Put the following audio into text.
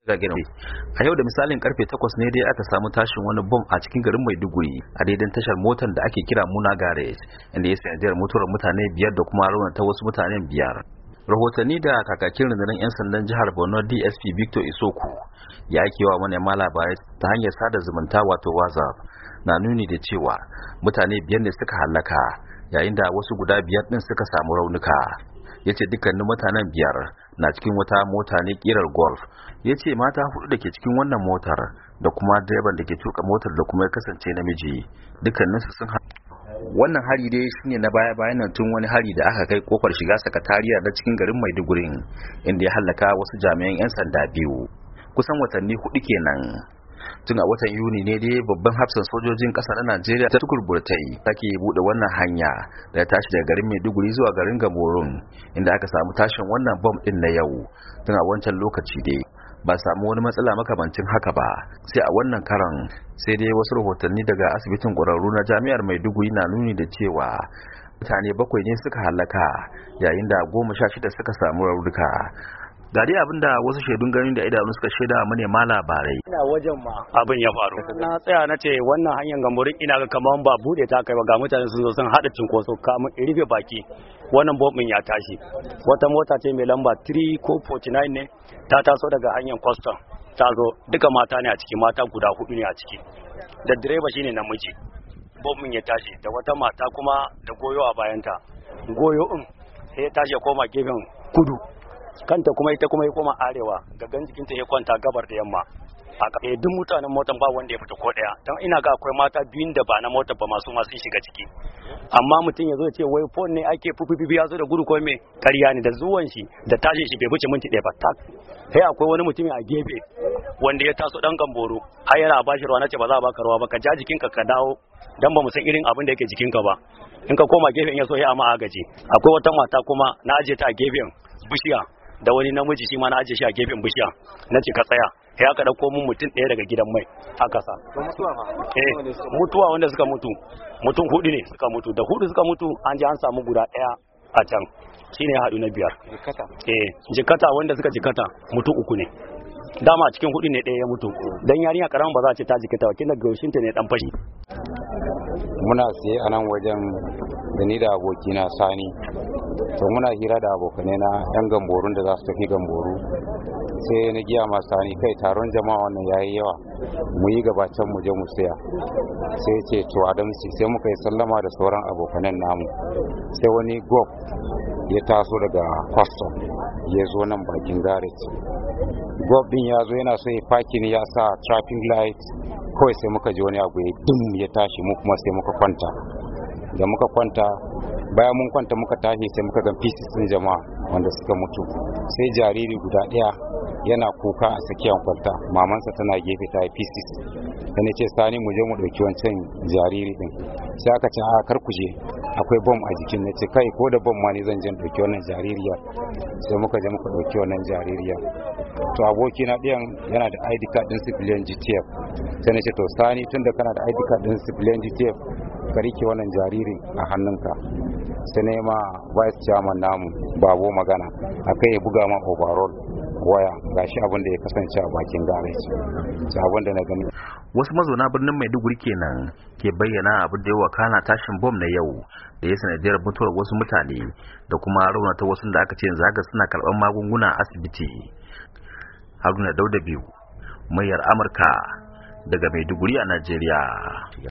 A yau da misalin karfe 8 ne dai aka samu tashin wani bom a cikin garin Maiduguri a daidan tashar motar da ake kira Muna Garage, inda ya sanadiyar mutuwar mutane 5 da kuma raunata wasu mutanen 5. Rahotanni da kakakin rundunar 'yan sandan jihar Borno DSP Victor Isoku ya aikewa manema labarai ta hanyar sada zumunta wato WhatsApp na nuni da cewa mutane 5 ne suka halaka yayin da wasu guda 5 din suka samu raunuka. Yace dukkanin mutanen 5 na cikin wata mota ne kirar Golf. Yace mata 4 da ke cikin wannan motar da kuma direban da ke tuka motar da kuma ya kasance namiji dukkaninsu sun wannan hari dai shine na baya-bayan nan tun wani hari da aka kai kofar shiga sakatariya na cikin garin Maiduguri inda ya halaka wasu jami'an 'yan sanda 2 kusan watanni 4 kenan. Tun a watan Yuni ne dai babban hafsan sojojin ƙasa na Najeriya ta Tukur Burtai take bude wannan hanya da ya tashi daga garin Maiduguri zuwa garin Gamborun inda aka samu tashin wannan bom din na yau. Tun a wancan lokaci dai ba samu wani matsala makamancin haka ba, sai a wannan karan sai dai wasu rahotanni daga asibitin ƙwararru na jami'ar Maiduguri na nuni da cewa mutane 7 ne suka halaka yayin da 16 suka samu raunuka. Ga dai abinda wasu shaidun ganin da idanu suka shaida manema labarai. Ina wajen ma abin ya faru. Na tsaya na ce wannan hanyar Gamborun ina ga kaman ba bude ta kai ba, ga mutane sun zo sun hada cinkoso kamun rufe baki. Wannan bombin ya tashi. Wata mota ce mai lamba 3 ko 49 ne ta taso daga hanyar custom. Ta zo duka mata ne a ciki, mata guda 4 ne a ciki. Da direba shine namiji. Bombin ya tashi da wata mata kuma da goyo a bayanta. Goyo din sai ya tashi ya koma gefen kudu. Kanta kuma ita kuma ya koma arewa, gagan jikinta ya kwanta gabar da yamma. Duk mutanen motan ba wanda ya fita ko daya, don ina ga akwai mata biyun da ba na motar ba masu shiga ciki. Amma mutum ya zo ce wai phone ne ake fufufi ya zo da gudu ko me, ƙarya ne. Da zuwan shi da tashin shi bai wuce minti 1 ba tak. Sai akwai wani mutum a gefe wanda ya taso dan Gamboro, har yana bashi ruwa, nace ba za a baka ruwa ba, ka ja jikinka ka dawo, dan ba mu san irin abin da yake jikinka ba. In ka koma gefen ya so ya ama agaji. Akwai wata mata kuma na aje ta a gefen bishiya da wani namiji shi ma na aje shi a gefen bishiya, na ce ka tsaya. Sai aka dauko mun mutum 1 daga gidan mai aka sa. Mutuwa wanda suka mutu mutum 4 ne suka mutu, da 4 suka mutu an je an samu guda 1 a can shine ya hadu na 5. Jikata wanda suka jikata mutum 3 ne. Dama a cikin 4 ne 1 ya mutu, dan yarinya karaman ba za a ce ta jikata ba, kin da gaushinta ne dan fashi. Muna siye a nan wajen da ni da abokina Sani, to muna hira da abokanai na 'yan Gamborun da za su tafi Gamboru, sai na giya ma Sani kai taron jama'a wannan yayi yawa, mu yi gabacin mu je mu siya. Sai ce to Adamsi, sai muka yi sallama da sauran abokanan namu, sai wani gop ya taso daga custom ya zo nan bakin garage. Gop din ya zo yana so ya faki ne, ya sa traffic light, kawai sai muka ji wani abu ya dum ya tashi, mu kuma sai muka kwanta. Da muka kwanta, bayan mun kwanta muka tashi sai muka ga pieces din jama'a wanda suka mutu. Sai jariri guda 1 yana kuka a tsakiyar kwalta, mamansa tana gefe ta pieces. Da ne ce Sani mu je mu dauki wancan jariri din. Sai aka ce a kar ku je, akwai bom a jikin. Na ce kai ko da bom ma ne zan je dauki wannan jaririya. Sai muka je muka dauki wannan jaririya. To aboki na ɗayan yana da ID card din civilian GTF. Sai na ce to Sani, tunda kana da ID card din civilian GTF, ka rike wannan jaririn a hannunka. Sai ne ma vice chairman namu Babo magana akai ya buga ma overall waya, gashi abin da ya kasance a bakin garage. Sai abin da na gani. Wasu mazauna birnin Maiduguri kenan ke bayyana abin da ya wakana tashin bom na yau da ya sanadiyar mutuwar wasu mutane da kuma raunata wasu da aka ce yanzu haka suna karɓar magunguna a asibiti. Haruna Dauda Biyu, muryar Amurka daga Maiduguri a Najeriya.